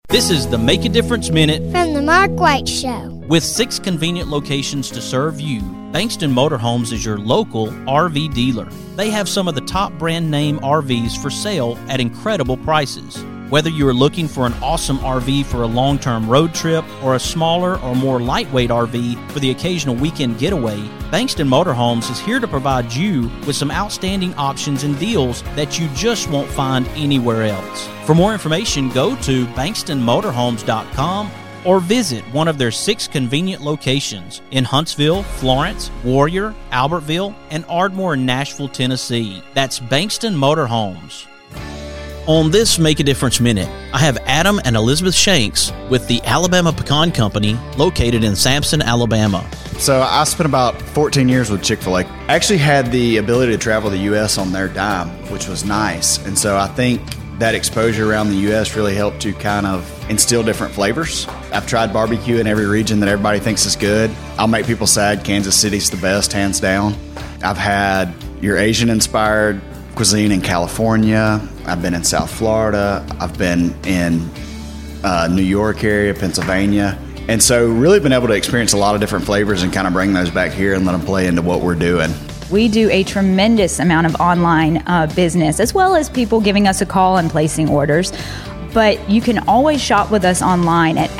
This is the Make a Difference Minute from the Mark White Show. With 6 convenient locations to serve you, Bankston Motorhomes is your local RV dealer. They have some of the top brand name RVs for sale at incredible prices. Whether you are looking for an awesome RV for a long-term road trip or a smaller or more lightweight RV for the occasional weekend getaway, Bankston Motorhomes is here to provide you with some outstanding options and deals that you just won't find anywhere else. For more information, go to bankstonmotorhomes.com or visit one of their 6 convenient locations in Huntsville, Florence, Warrior, Albertville, and Ardmore in Nashville, Tennessee. That's Bankston Motorhomes. On this Make a Difference Minute, I have Adam and Elizabeth Shanks with the Alabama Pecan Company located in Sampson, Alabama. So I spent about 14 years with Chick-fil-A. I actually had the ability to travel the U.S. on their dime, which was nice. And so I think that exposure around the U.S. really helped to kind of instill different flavors. I've tried barbecue in every region that everybody thinks is good. I'll make people sad. Kansas City's the best, hands down. I've had your Asian-inspired cuisine in California. I've been in South Florida. I've been in New York area, Pennsylvania. And so really been able to experience a lot of different flavors and kind of bring those back here and let them play into what we're doing. We do a tremendous amount of online business, as well as people giving us a call and placing orders. But you can always shop with us online at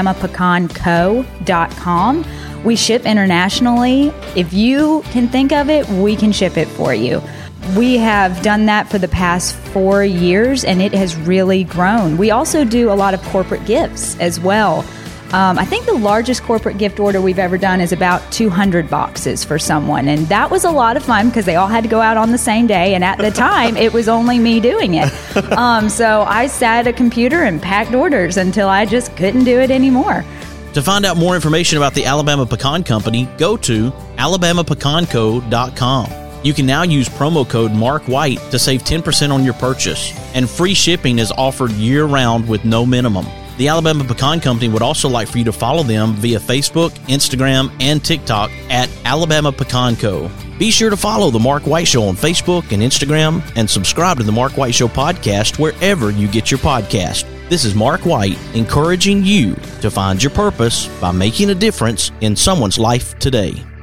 alabamapecanco.com. We ship internationally. If you can think of it, we can ship it for you. We have done that for the past 4 years, and it has really grown. We also do a lot of corporate gifts as well. I think the largest corporate gift order we've ever done is about 200 boxes for someone. And that was a lot of fun because they all had to go out on the same day. And at the time, it was only me doing it. So I sat at a computer and packed orders until I just couldn't do it anymore. To find out more information about the Alabama Pecan Company, go to alabamapecanco.com. You can now use promo code MARKWHITE to save 10% on your purchase. And free shipping is offered year-round with no minimum. The Alabama Pecan Company would also like for you to follow them via Facebook, Instagram, and TikTok at Alabama Pecan Co. Be sure to follow The Mark White Show on Facebook and Instagram and subscribe to The Mark White Show podcast wherever you get your podcast. This is Mark White encouraging you to find your purpose by making a difference in someone's life today.